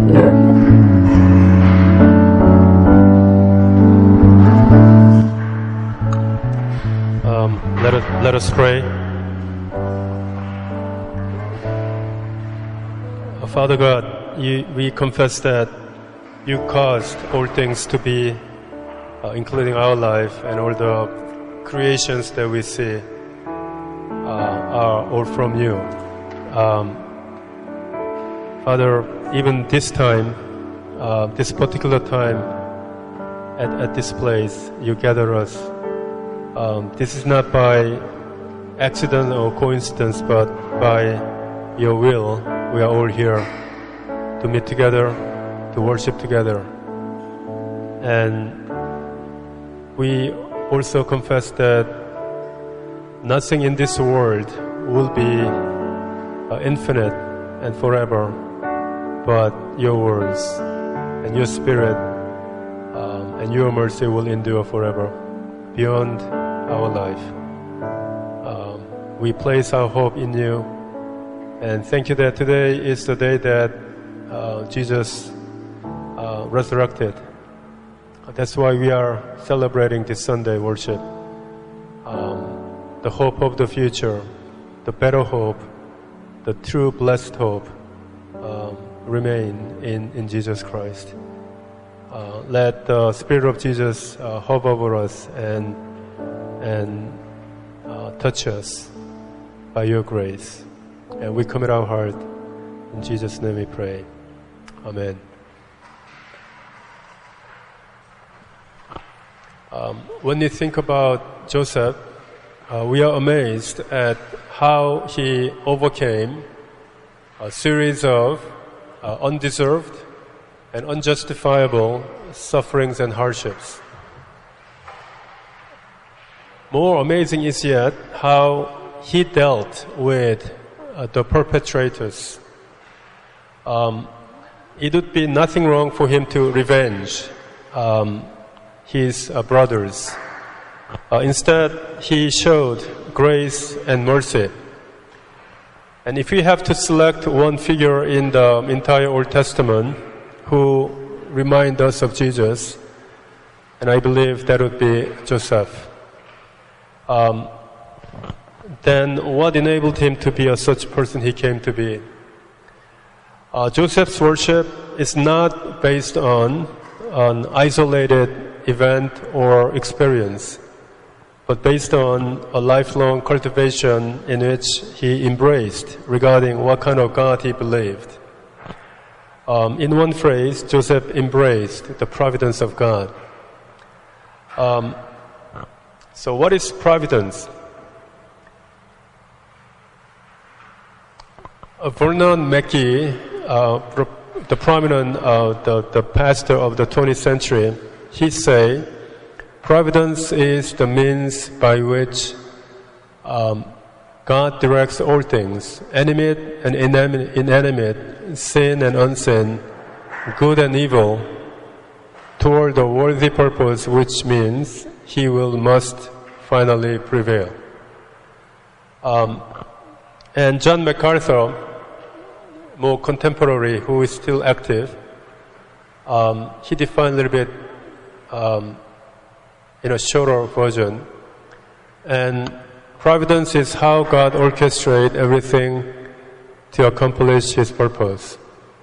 Let us pray. Father God, we confess that you caused all things to be, including our life, and all the creations that we see are all from you. Father, even this time, this particular time, at this place, you gather us. This is not by accident or coincidence, but by your will. We are all here to meet together, to worship together. And we also confess that nothing in this world will be infinite and forever, but your words and your spirit and your mercy will endure forever, beyond our life. We place our hope in you, and thank you that today is the day that Jesus resurrected. That's why we are celebrating this Sunday worship. The hope of the future, the better hope, the true blessed hope remain in Jesus Christ. Let the Spirit of Jesus hover over us and touch us by your grace. And we commit our heart. In Jesus' name we pray. Amen. When you think about Joseph, we are amazed at how he overcame a series of undeserved and unjustifiable sufferings and hardships. More amazing is yet how he dealt with the perpetrators. It would be nothing wrong for him to revenge his brothers. Instead, he showed grace and mercy. And if we have to select one figure in the entire Old Testament who remind us of Jesus, and I believe that would be Joseph. Then what enabled him to be such person he came to be? Joseph's worship is not based on an isolated event or experience, but based on a lifelong cultivation in which he embraced regarding what kind of God he believed. In one phrase, Joseph embraced the providence of God. So what is providence? Vernon Mackey, the prominent, the pastor of the 20th century, he say, providence is the means by which God directs all things, animate and inanimate, sin and unseen, good and evil, toward a worthy purpose, which means he must finally prevail. And John MacArthur, more contemporary, who is still active, he defined a little bit in a shorter version. And providence is how God orchestrates everything to accomplish His purpose.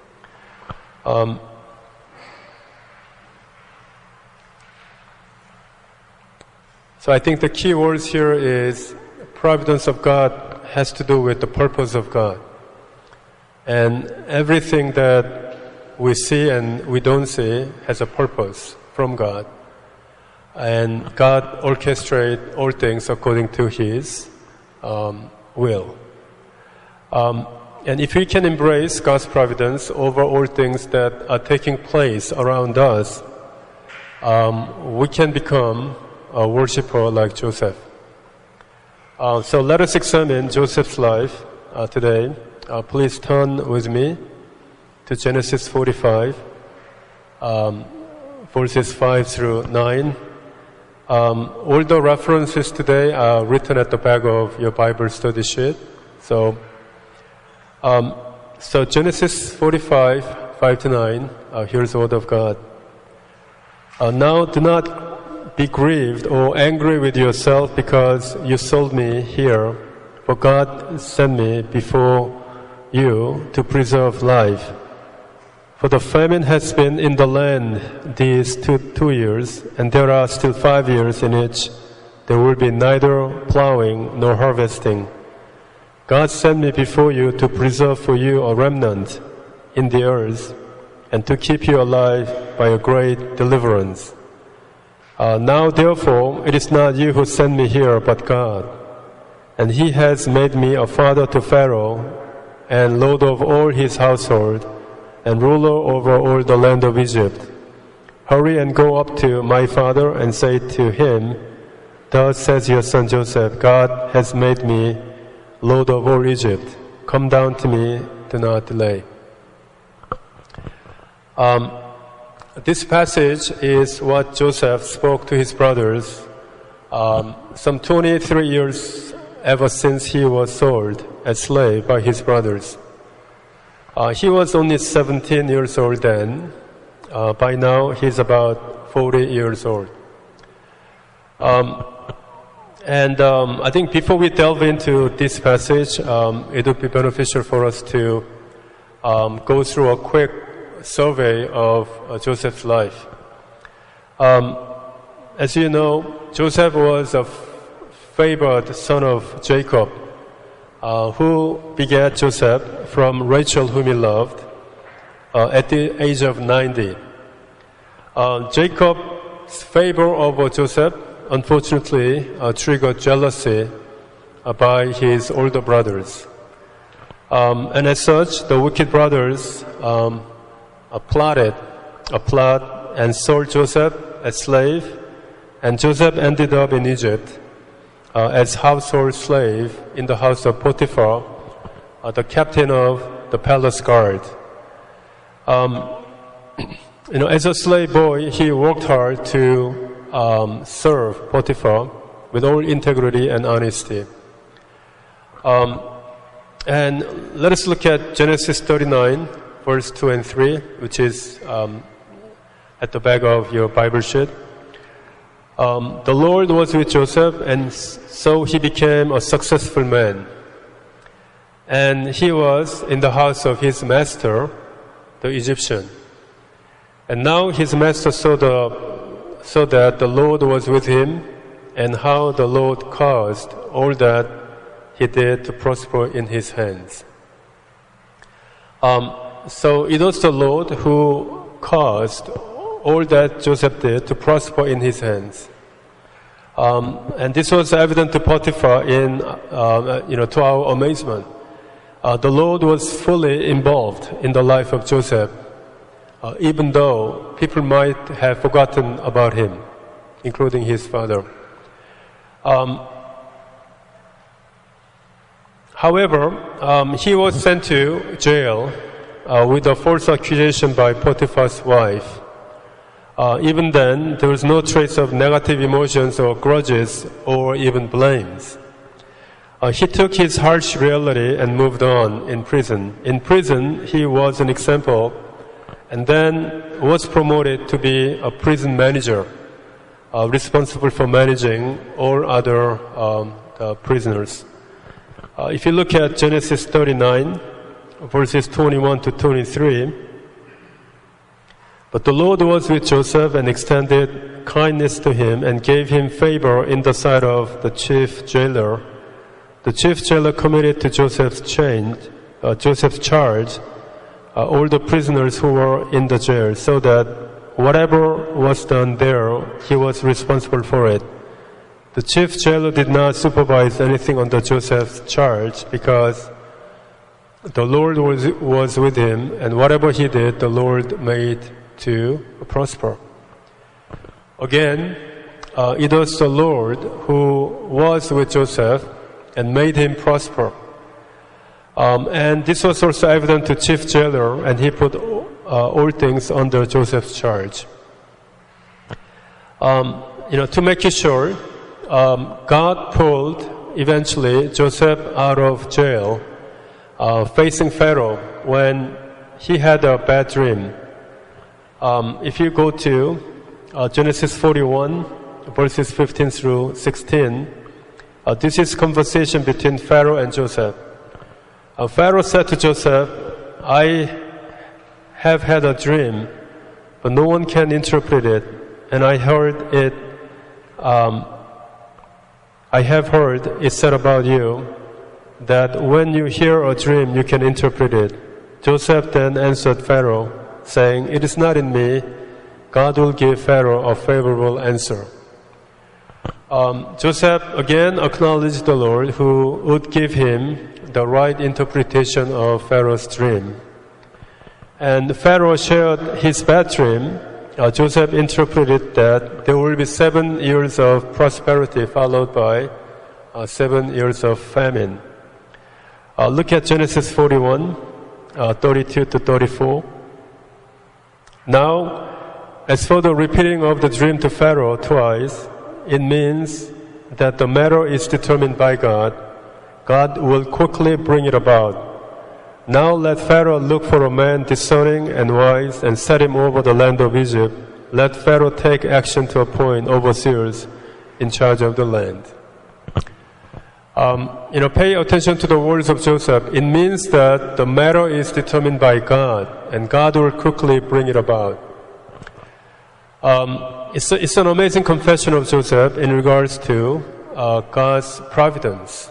So I think the key words here is providence of God has to do with the purpose of God. And everything that we see and we don't see has a purpose from God. And God orchestrates all things according to His will. And if we can embrace God's providence over all things that are taking place around us, we can become a worshiper like Joseph. So let us examine Joseph's life today. Please turn with me to Genesis 45, verses 5 through 9. All the references today are written at the back of your Bible study sheet. So Genesis 45, 5-9, here's the word of God. Now do not be grieved or angry with yourself because you sold me here, for God sent me before you to preserve life. For the famine has been in the land these two years, and there are still 5 years in which there will be neither plowing nor harvesting. God sent me before you to preserve for you a remnant in the earth and to keep you alive by a great deliverance. Now therefore it is not you who sent me here but God, and He has made me a father to Pharaoh and lord of all his household and ruler over all the land of Egypt. Hurry and go up to my father and say to him, Thus says your son Joseph, God has made me Lord of all Egypt. Come down to me, do not delay. This passage is what Joseph spoke to his brothers some 23 years ever since he was sold as slave by his brothers. He was only 17 years old then. By now he's about 40 years old. I think before we delve into this passage, it would be beneficial for us to go through a quick survey of Joseph's life. As you know, Joseph was a favored son of Jacob, who begat Joseph from Rachel, whom he loved, at the age of 90. Jacob's favor over Joseph unfortunately triggered jealousy by his older brothers. And as such, the wicked brothers plotted a plot and sold Joseph as slave, and Joseph ended up in Egypt as household slave in the house of Potiphar, the captain of the palace guard. As a slave boy, he worked hard to serve Potiphar with all integrity and honesty. And let us look at Genesis 39, verse 2 and 3, which is at the back of your Bible sheet. The Lord was with Joseph, and so he became a successful man. And he was in the house of his master, the Egyptian. And now his master saw that the Lord was with him, and how the Lord caused all that he did to prosper in his hands. So it was the Lord who caused all that Joseph did to prosper in his hands. And this was evident to Potiphar to our amazement. The Lord was fully involved in the life of Joseph, even though people might have forgotten about him, including his father. However, he was sent to jail with a false accusation by Potiphar's wife. Even then, there was no trace of negative emotions or grudges or even blames. He took his harsh reality and moved on in prison. In prison, he was an example, and then was promoted to be a prison manager, responsible for managing all other prisoners. If you look at Genesis 39, verses 21 to 23, but the Lord was with Joseph and extended kindness to him and gave him favor in the sight of the chief jailer. The chief jailer committed to Joseph's charge all the prisoners who were in the jail, so that whatever was done there, he was responsible for it. The chief jailer did not supervise anything under Joseph's charge because the Lord was with him, and whatever he did, the Lord made to prosper. Again, it was the Lord who was with Joseph and made him prosper. And this was also evident to chief jailer, and he put all things under Joseph's charge. To make it short, God pulled eventually Joseph out of jail, facing Pharaoh when he had a bad dream. If you go to Genesis 41, verses 15 through 16, this is conversation between Pharaoh and Joseph. Pharaoh said to Joseph, I have had a dream, but no one can interpret it, and I have heard it said about you that when you hear a dream, you can interpret it. Joseph then answered Pharaoh, saying, it is not in me. God will give Pharaoh a favorable answer. Joseph again acknowledged the Lord who would give him the right interpretation of Pharaoh's dream. And Pharaoh shared his bad dream. Joseph interpreted that there will be 7 years of prosperity followed by 7 years of famine. Look at Genesis 41, 32 to 34. Now, as for the repeating of the dream to Pharaoh twice, it means that the matter is determined by God. God will quickly bring it about. Now let Pharaoh look for a man discerning and wise and set him over the land of Egypt. Let Pharaoh take action to appoint overseers in charge of the land. Pay attention to the words of Joseph. It means that the matter is determined by God, and God will quickly bring it about. It's an amazing confession of Joseph in regards to God's providence.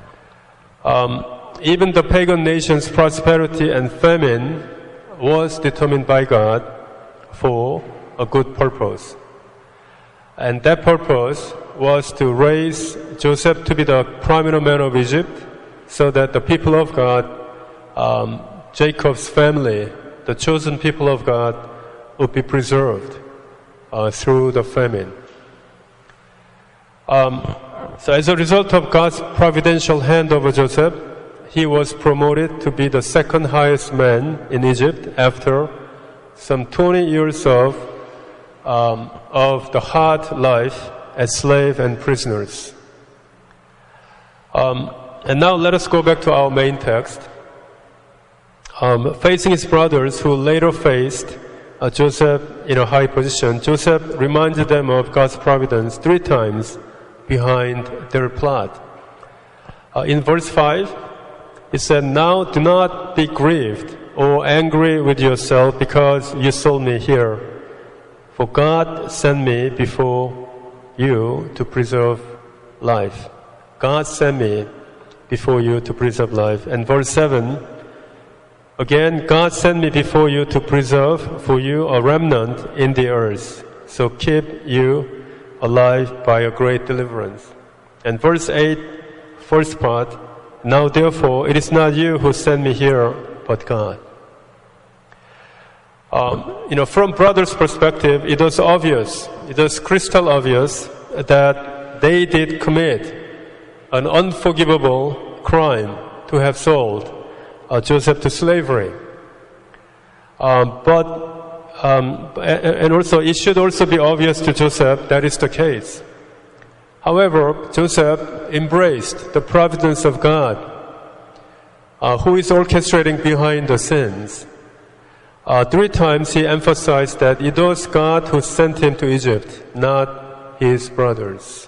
Even the pagan nation's prosperity and famine was determined by God for a good purpose. And that purpose was to raise Joseph to be the prominent man of Egypt so that the people of God, Jacob's family, the chosen people of God, would be preserved through the famine. So as a result of God's providential hand over Joseph, he was promoted to be the second highest man in Egypt after some 20 years of the hard life as slave and prisoners. And now let us go back to our main text. Facing his brothers who later faced Joseph in a high position, Joseph reminded them of God's providence 3 times behind their plot. In verse 5, it said, now do not be grieved or angry with yourself because you sold me here. For God sent me before you to preserve life. God sent me before you to preserve life. And verse 7, again, God sent me before you to preserve for you a remnant in the earth. So keep you alive by a great deliverance. And verse 8, first part, now therefore it is not you who sent me here, but God. From brothers' perspective, it was crystal obvious that they did commit an unforgivable crime to have sold Joseph to slavery. And also, it should also be obvious to Joseph that is the case. However, Joseph embraced the providence of God, who is orchestrating behind the scenes. 3 times he emphasized that it was God who sent him to Egypt, not his brothers.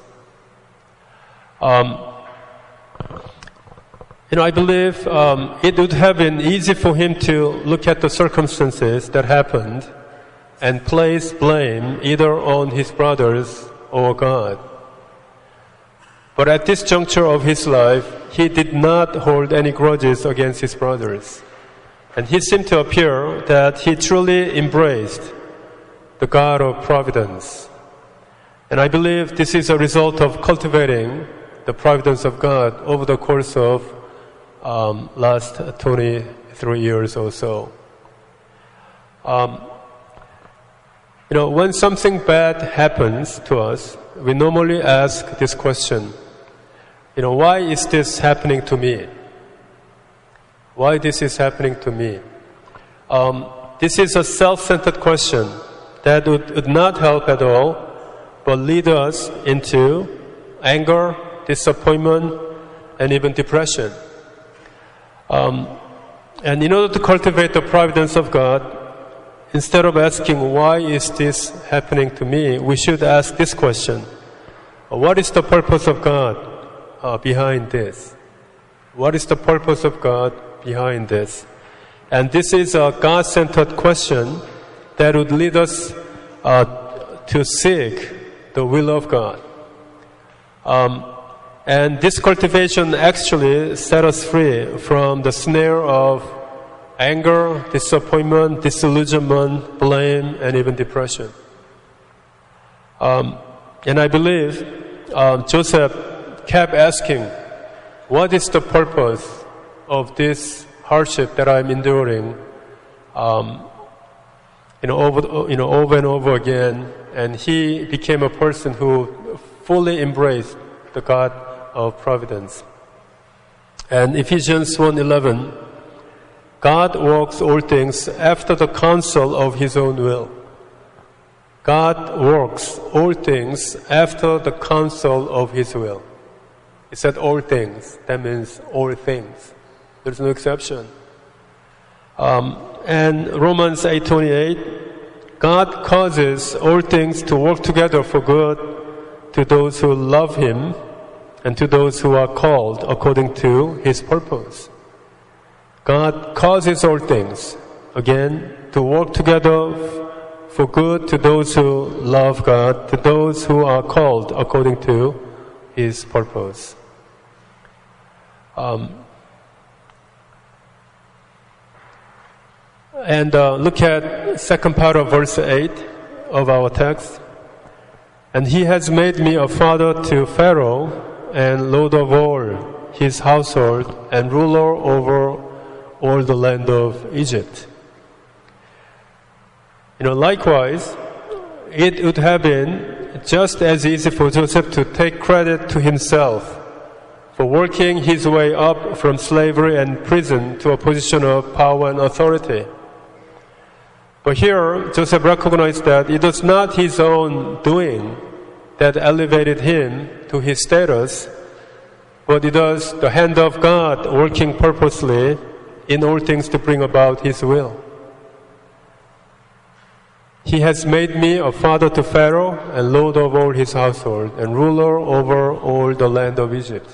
I believe it would have been easy for him to look at the circumstances that happened and place blame either on his brothers or God. But at this juncture of his life, he did not hold any grudges against his brothers. And he seemed to appear that he truly embraced the God of providence. And I believe this is a result of cultivating the providence of God over the course of last 23 years or so. When something bad happens to us, we normally ask this question, why is this happening to me? Why this is happening to me? This is a self-centered question that would not help at all, but lead us into anger, disappointment, and even depression. And in order to cultivate the providence of God, instead of asking, why is this happening to me, we should ask this question. What is the purpose of God behind this? What is the purpose of God behind this? And this is a God-centered question that would lead us to seek the will of God. And this cultivation actually set us free from the snare of anger, disappointment, disillusionment, blame, and even depression. And I believe Joseph kept asking, what is the purpose of this hardship that I'm enduring? Over and over again, and he became a person who fully embraced the God of providence. And Ephesians 1:11, God works all things after the counsel of His own will. God works all things after the counsel of His will. It said all things. That means all things. There's no exception. And Romans 8:28, God causes all things to work together for good to those who love Him and to those who are called according to His purpose. God causes all things, again, to work together for good to those who love God, to those who are called according to His purpose. Look at second part of verse 8 of our text. And He has made me a father to Pharaoh and lord of all his household and ruler over all the land of Egypt. Likewise, it would have been just as easy for Joseph to take credit to himself for working his way up from slavery and prison to a position of power and authority. But here, Joseph recognized that it was not his own doing that elevated him to his status, but it was the hand of God working purposely in all things to bring about His will. He has made me a father to Pharaoh and lord of all his household and ruler over all the land of Egypt.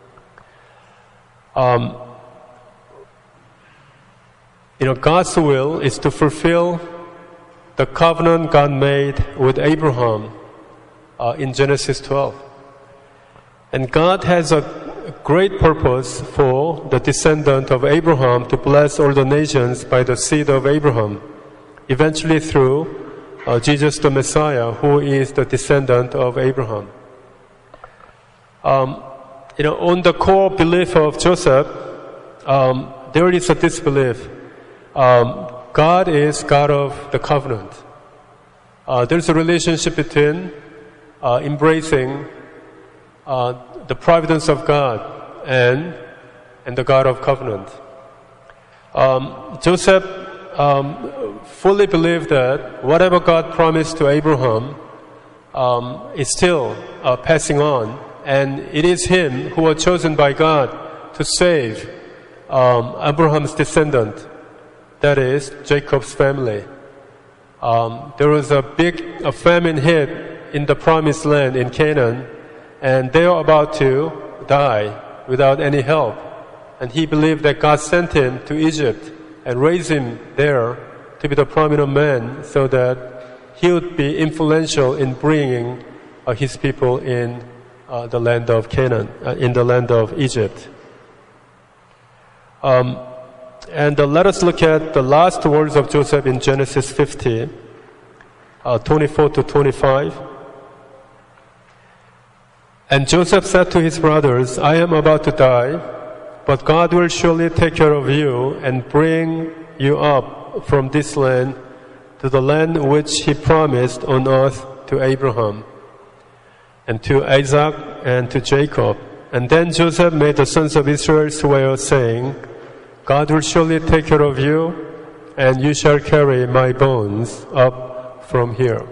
God's will is to fulfill the covenant God made with Abraham in Genesis 12. And God has a great purpose for the descendant of Abraham to bless all the nations by the seed of Abraham, eventually through Jesus the Messiah, who is the descendant of Abraham. On the core belief of Joseph, there is a disbelief. God is God of the covenant. There's a relationship between embracing the providence of God and the God of covenant. Joseph fully believed that whatever God promised to Abraham is still passing on, and it is him who was chosen by God to save Abraham's descendant, that is Jacob's family. There was a famine hit in the promised land in Canaan, and they were about to die without any help. And he believed that God sent him to Egypt and raised him there to be the prominent man so that he would be influential in bringing his people in the land of Canaan, in the land of Egypt. And let us look at the last words of Joseph in Genesis 50, 24 to 25. And Joseph said to his brothers, I am about to die, but God will surely take care of you and bring you up from this land to the land which He promised on earth to Abraham, and to Isaac, and to Jacob. And then Joseph made the sons of Israel swear, saying, God will surely take care of you, and you shall carry my bones up from here.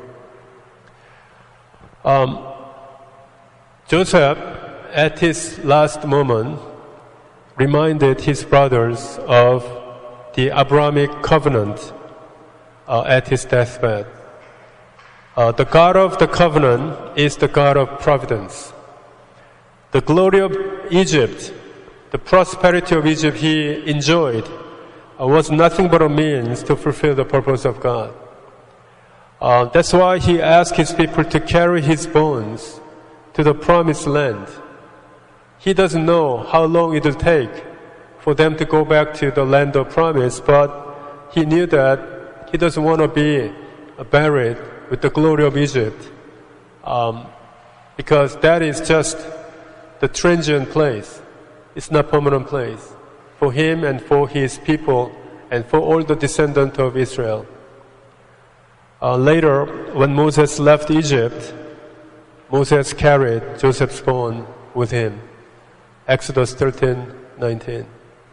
Joseph, at his last moment, reminded his brothers of the Abrahamic covenant at his deathbed. The God of the covenant is the God of providence. The glory of Egypt, the prosperity of Egypt he enjoyed, was nothing but a means to fulfill the purpose of God. That's why he asked his people to carry his bones to the promised land. He doesn't know how long it will take for them to go back to the land of promise, but he knew that he doesn't want to be buried with the glory of Egypt, because that is just the transient place. It's not permanent place for him and for his people and for all the descendants of Israel. Later, when Moses left Egypt, Moses carried Joseph's bone with him. Exodus 13:19.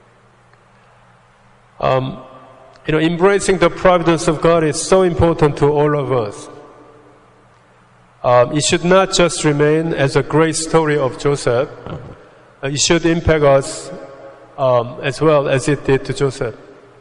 Embracing the providence of God is so important to all of us. It should not just remain as a great story of Joseph. It should impact us as well as it did to Joseph.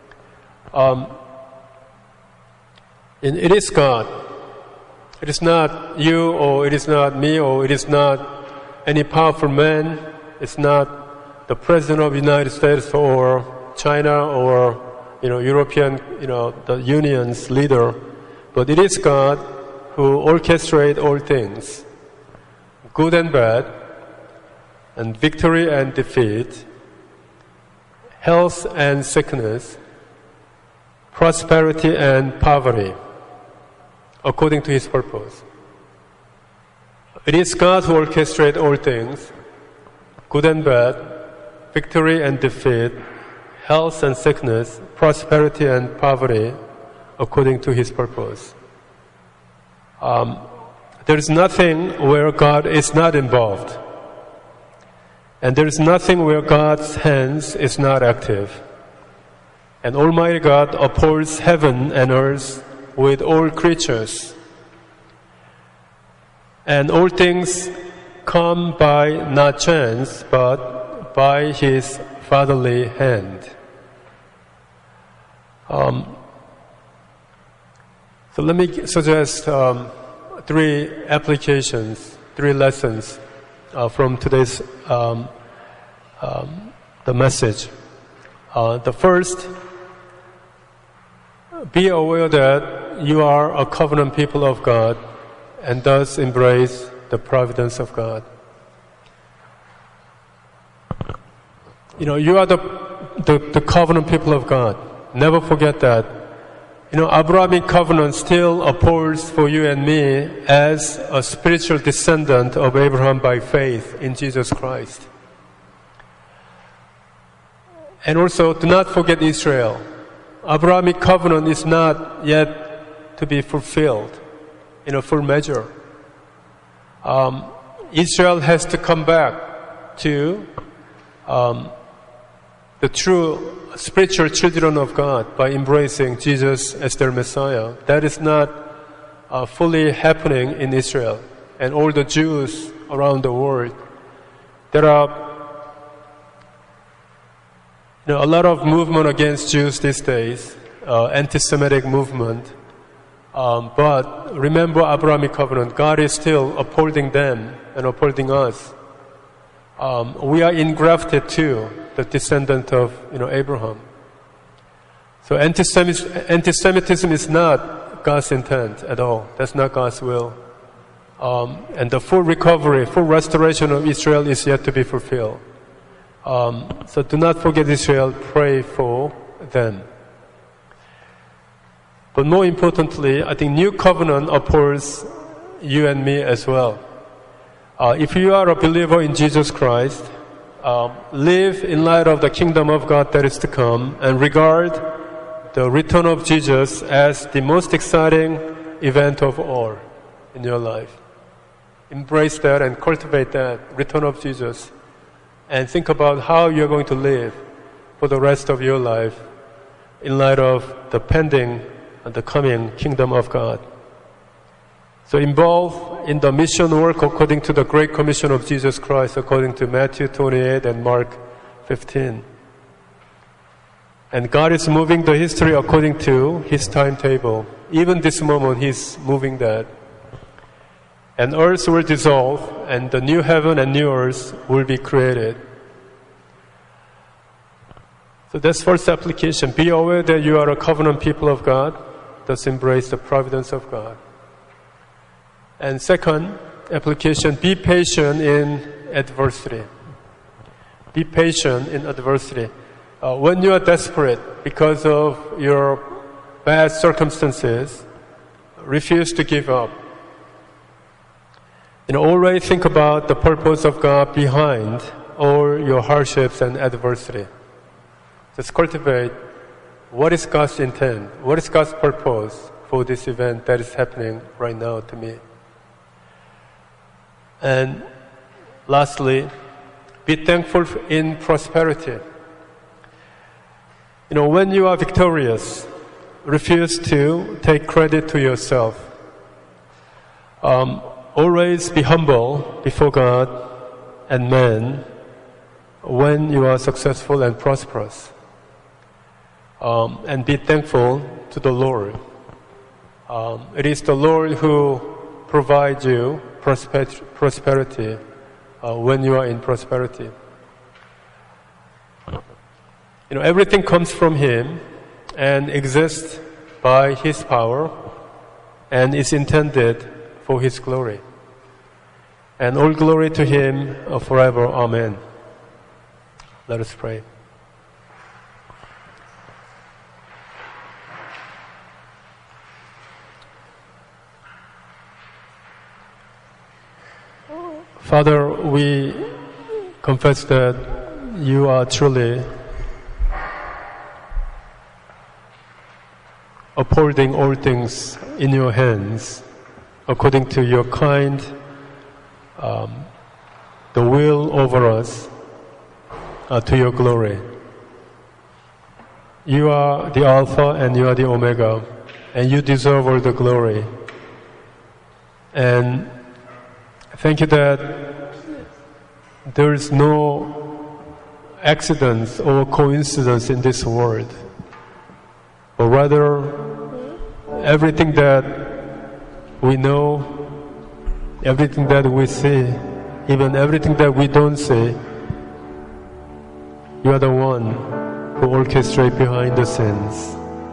It is God. It is not you, or it is not me, or it is not any powerful man. It's not the President of the United States or China or European, the Union's leader. But it is God who orchestrates all things, good and bad, and victory and defeat, health and sickness, prosperity and poverty, according to his purpose. It is God who orchestrates all things, good and bad, victory and defeat, health and sickness, prosperity and poverty, according to his purpose. There is nothing where God is not involved. And there is nothing where God's hands is not active. And Almighty God upholds heaven and earth with all creatures. And all things come by not chance, but by his fatherly hand. So let me suggest 3 applications, 3 lessons from today's the message. The first, be aware that you are a covenant people of God and thus embrace the providence of God. You are the covenant people of God. Never forget that. Abrahamic covenant still upholds for you and me as a spiritual descendant of Abraham by faith in Jesus Christ. And also, do not forget Israel. Abrahamic covenant is not yet to be fulfilled in a full measure. Israel has to come back to the true spiritual children of God by embracing Jesus as their Messiah. That is not fully happening in Israel and all the Jews around the world. There are a lot of movement against Jews these days, anti-Semitic movement. But remember Abrahamic covenant. God is still upholding them and upholding us. We are engrafted too, the descendant of Abraham. So anti-Semitism is not God's intent at all. That's not God's will. And the full recovery, full restoration of Israel is yet to be fulfilled. So do not forget Israel, pray for them. But more importantly, I think new covenant upholds you and me as well. If you are a believer in Jesus Christ, live in light of the kingdom of God that is to come and regard the return of Jesus as the most exciting event of all in your life. Embrace that and cultivate that return of Jesus and think about how you're going to live for the rest of your life in light of the pending and the coming kingdom of God. So involve in the mission work according to the Great Commission of Jesus Christ, according to Matthew 28 and Mark 15. And God is moving the history according to His timetable. Even this moment, He's moving that. And earth will dissolve, and the new heaven and new earth will be created. So that's first application. Be aware that you are a covenant people of God. Thus embrace the providence of God. And second application, be patient in adversity. Be patient in adversity. When you are desperate because of your bad circumstances, refuse to give up. Always think about the purpose of God behind all your hardships and adversity. Just cultivate what is God's intent, what is God's purpose for this event that is happening right now to me. And lastly, be thankful in prosperity. When you are victorious, refuse to take credit to yourself. Always be humble before God and man when you are successful and prosperous. And be thankful to the Lord. It is the Lord who provides you prosperity when you are in prosperity. Everything comes from Him and exists by His power and is intended for His glory. And all glory to Him forever. Amen. Let us pray. Father, we confess that You are truly upholding all things in Your hands according to Your kind, the will over us to Your glory. You are the Alpha and You are the Omega, and You deserve all the glory. And thank You that there is no accidents or coincidence in this world, but rather everything that we know, everything that we see, even everything that we don't see, You are the one who orchestrates behind the scenes.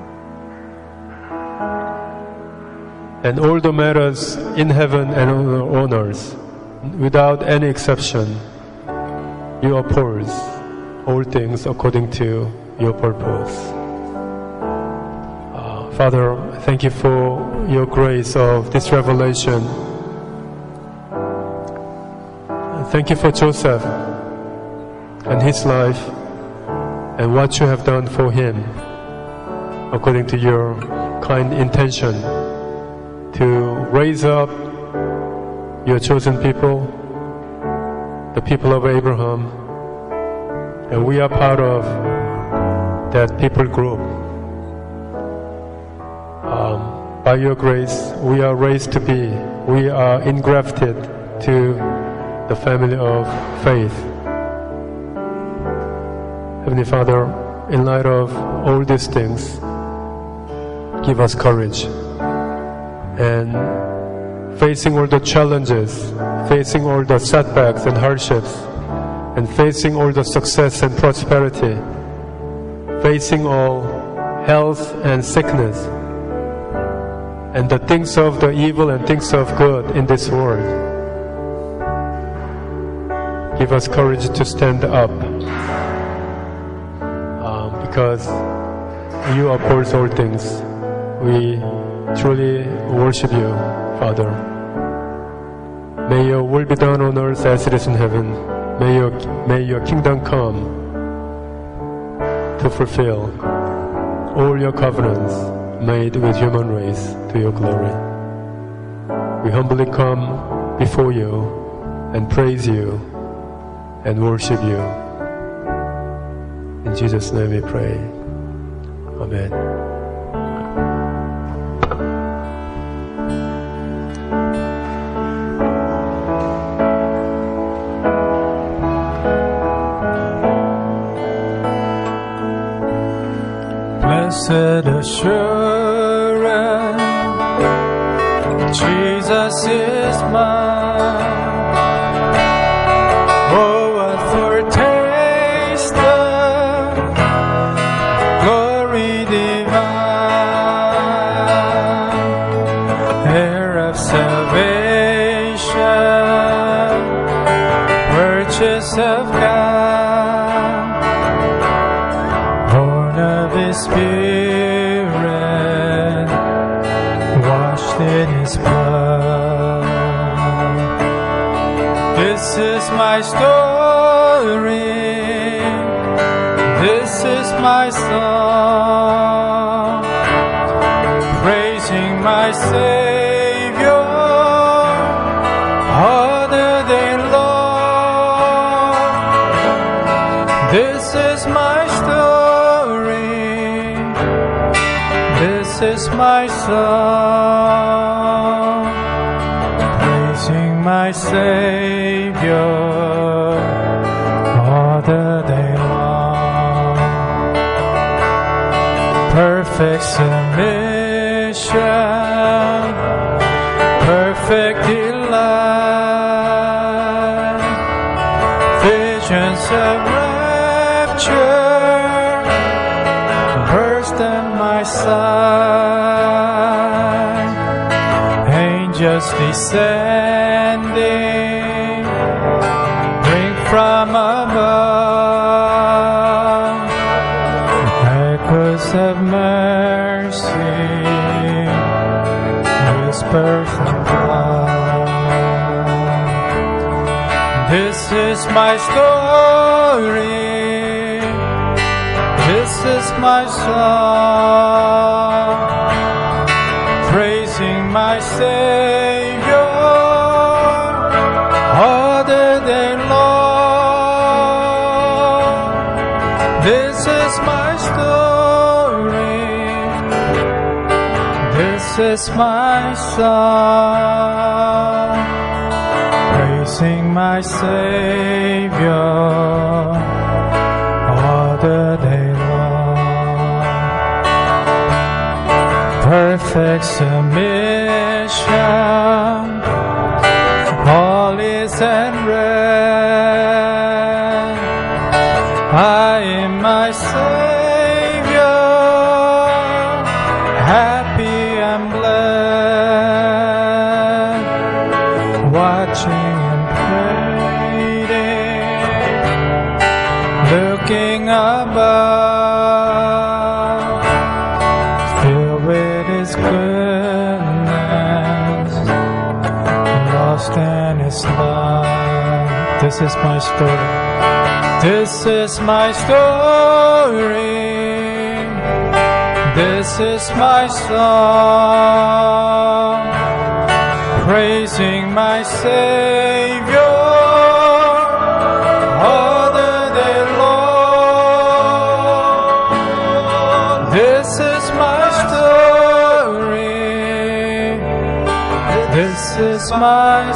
And all the matters in heaven and on earth, without any exception, You uphold all things according to Your purpose. Father, thank You for Your grace of this revelation. Thank You for Joseph and his life and what You have done for him according to Your kind intention to raise up Your chosen people, the people of Abraham, and we are part of that people group. By Your grace, we are raised to be, we are engrafted to the family of faith. Heavenly Father, in light of all these things, give us courage. And facing all the challenges, facing all the setbacks and hardships, and facing all the success and prosperity, facing all health and sickness, and the things of the evil and things of good in this world, give us courage to stand up, because You uphold all things. We truly worship You, Father. May Your will be done on earth as it is in heaven. May Your kingdom come to fulfill all Your covenants made with human race to Your glory. We humbly come before You and praise You and worship You. In Jesus' name we pray. Amen. assurance, Jesus is mine. Oh, what foretaste the glory divine, heir of salvation, purchase of God, born of His Spirit, washed in His blood. This is my story, this is my song, praising my Savior all the day long. This is my story, this is my song, praising my Savior all the day long. Perfect submission, perfect delight, visions of rapture burst on my sight, angels descending, bring from above, echoes of mercy, whispers of love. This is my story, this is my song, praising my Savior all the day long. This is my story, this is my song, praising my Savior all the day long. Perfect submission, all is at rest. I am my Savior, happy and blessed, watching and praying, looking above, filled with His goodness, lost in His love. This is my story, this is my story, this is my song, praising my Savior all the day long. This is my story, this is my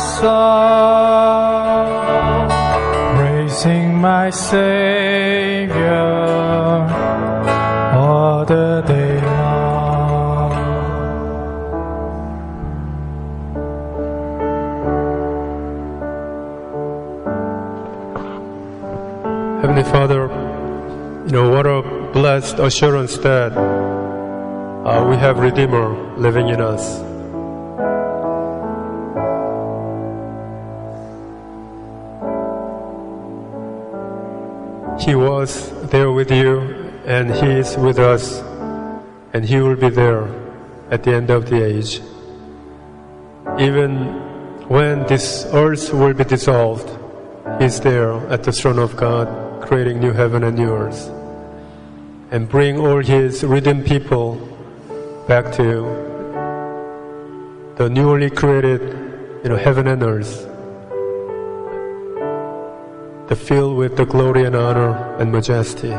song, praising my Savior all the day long. Heavenly Father, what a blessed assurance that we have Redeemer living in us. He was there with you, and He is with us, and He will be there at the end of the age. Even when this earth will be dissolved, He's there at the throne of God, creating new heaven and new earth, and bring all His redeemed people back to the newly created, heaven and earth, the filled with the glory and honor and majesty.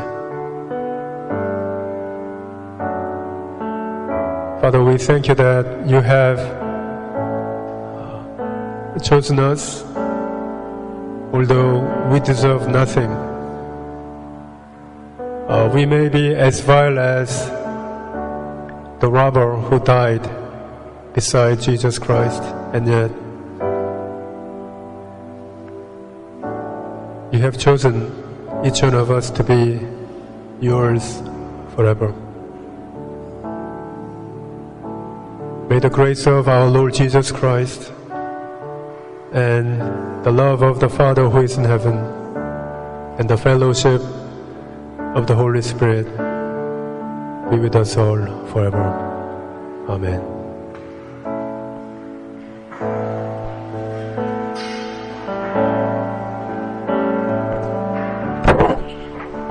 Father, we thank you that you have chosen us, although we deserve nothing. We may be as vile as the robber who died beside Jesus Christ, and yet you have chosen each one of us to be yours forever. May the grace of our Lord Jesus Christ and the love of the Father who is in heaven and the fellowship of the Holy Spirit be with us all forever. Amen.